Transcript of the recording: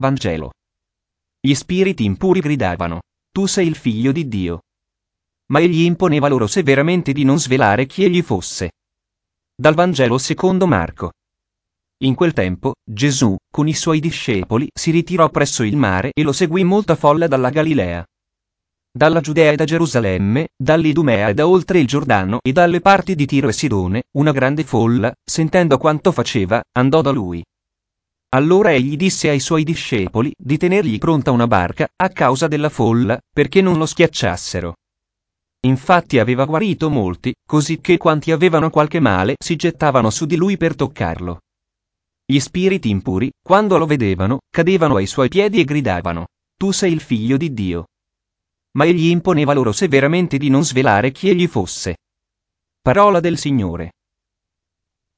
Vangelo. Gli spiriti impuri gridavano: Tu sei il figlio di Dio. Ma egli imponeva loro severamente di non svelare chi egli fosse. Dal Vangelo secondo Marco. In quel tempo, Gesù, con i suoi discepoli, si ritirò presso il mare e lo seguì molta folla dalla Galilea, dalla Giudea e da Gerusalemme, dall'Idumea e da oltre il Giordano e dalle parti di Tiro e Sidone. Una grande folla, sentendo quanto faceva, andò da lui. Allora egli disse ai suoi discepoli di tenergli pronta una barca, a causa della folla, perché non lo schiacciassero. Infatti aveva guarito molti, così che quanti avevano qualche male si gettavano su di lui per toccarlo. Gli spiriti impuri, quando lo vedevano, cadevano ai suoi piedi e gridavano: Tu sei il figlio di Dio. Ma egli imponeva loro severamente di non svelare chi egli fosse. Parola del Signore.